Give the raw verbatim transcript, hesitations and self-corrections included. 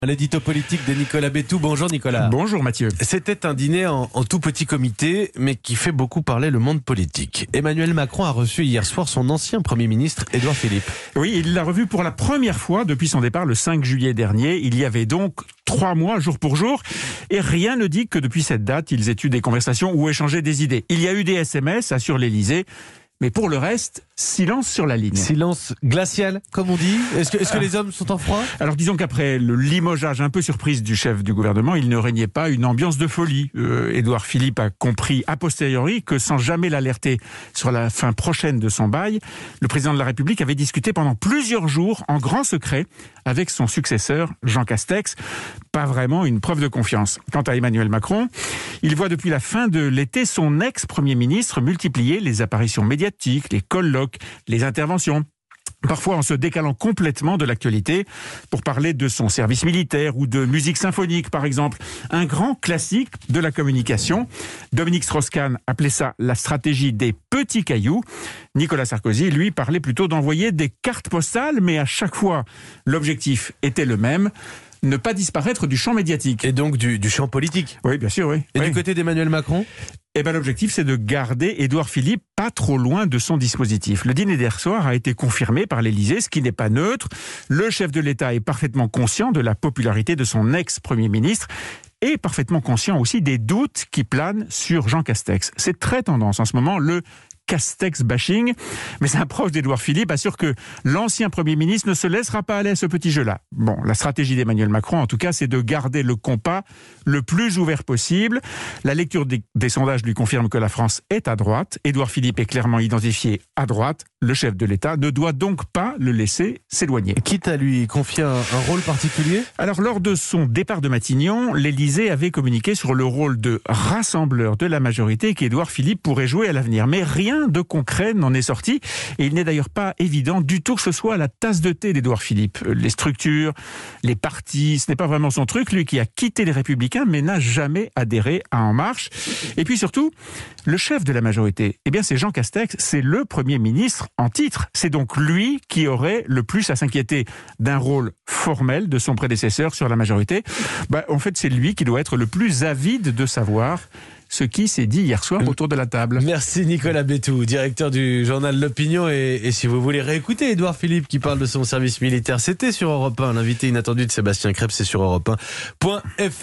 L'édito politique de Nicolas Bétou. Bonjour Nicolas. Bonjour Mathieu. C'était un dîner en, en tout petit comité, mais qui fait beaucoup parler le monde politique. Emmanuel Macron a reçu hier soir son ancien Premier ministre, Édouard Philippe. Oui, il l'a revu pour la première fois depuis son départ le cinq juillet dernier. Il y avait donc trois mois, jour pour jour. Et rien ne dit que depuis cette date, ils aient eu des conversations ou échangé des idées. Il y a eu des S M S, assure l'Élysée. Mais pour le reste, silence sur la ligne. Silence glacial, comme on dit. Est-ce que, est-ce que les hommes sont en froid ? Alors disons qu'après le limogeage un peu surprise du chef du gouvernement, il ne régnait pas une ambiance de folie. Euh, Édouard Philippe a compris a posteriori que sans jamais l'alerter sur la fin prochaine de son bail, le président de la République avait discuté pendant plusieurs jours en grand secret avec son successeur Jean Castex. Pas vraiment une preuve de confiance. Quant à Emmanuel Macron, il voit depuis la fin de l'été son ex-premier ministre multiplier les apparitions médiatiques, les colloques, les interventions, parfois en se décalant complètement de l'actualité pour parler de son service militaire ou de musique symphonique, par exemple. Un grand classique de la communication. Dominique Strauss-Kahn appelait ça la stratégie des petits cailloux. Nicolas Sarkozy, lui, parlait plutôt d'envoyer des cartes postales, mais à chaque fois, l'objectif était le même. Ne pas disparaître du champ médiatique. Et donc du, du champ politique. Oui, bien sûr, oui. Et oui. du côté d'Emmanuel Macron ? Eh ben, l'objectif, c'est de garder Édouard Philippe pas trop loin de son dispositif. Le dîner d'hier soir a été confirmé par l'Élysée, ce qui n'est pas neutre. Le chef de l'État est parfaitement conscient de la popularité de son ex-premier ministre et parfaitement conscient aussi des doutes qui planent sur Jean Castex. C'est très tendance en ce moment, le Castex bashing, mais un proche d'Édouard Philippe assure que l'ancien Premier ministre ne se laissera pas aller à ce petit jeu-là. Bon, la stratégie d'Emmanuel Macron, en tout cas, c'est de garder le compas le plus ouvert possible. La lecture des, des sondages lui confirme que la France est à droite. Édouard Philippe est clairement identifié à droite. Le chef de l'État ne doit donc pas le laisser s'éloigner. Quitte à lui confier un, un rôle particulier ? Alors, lors de son départ de Matignon, l'Élysée avait communiqué sur le rôle de rassembleur de la majorité qu'Édouard Philippe pourrait jouer à l'avenir. Mais rien de concret n'en est sorti. Et il n'est d'ailleurs pas évident du tout que ce soit la tasse de thé d'Édouard Philippe. Les structures, les partis, ce n'est pas vraiment son truc. Lui qui a quitté les Républicains, mais n'a jamais adhéré à En Marche. Et puis surtout, le chef de la majorité, eh bien c'est Jean Castex, c'est le Premier ministre en titre. C'est donc lui qui aurait le plus à s'inquiéter d'un rôle formel de son prédécesseur sur la majorité. Bah, en fait, c'est lui qui doit être le plus avide de savoir ce qui s'est dit hier soir autour de la table. Merci Nicolas Bétou, directeur du journal L'Opinion. Et, et si vous voulez réécouter Édouard Philippe qui parle de son service militaire, c'était sur Europe un. L'invité inattendu de Sébastien Krebs, c'est sur Europe un point F R.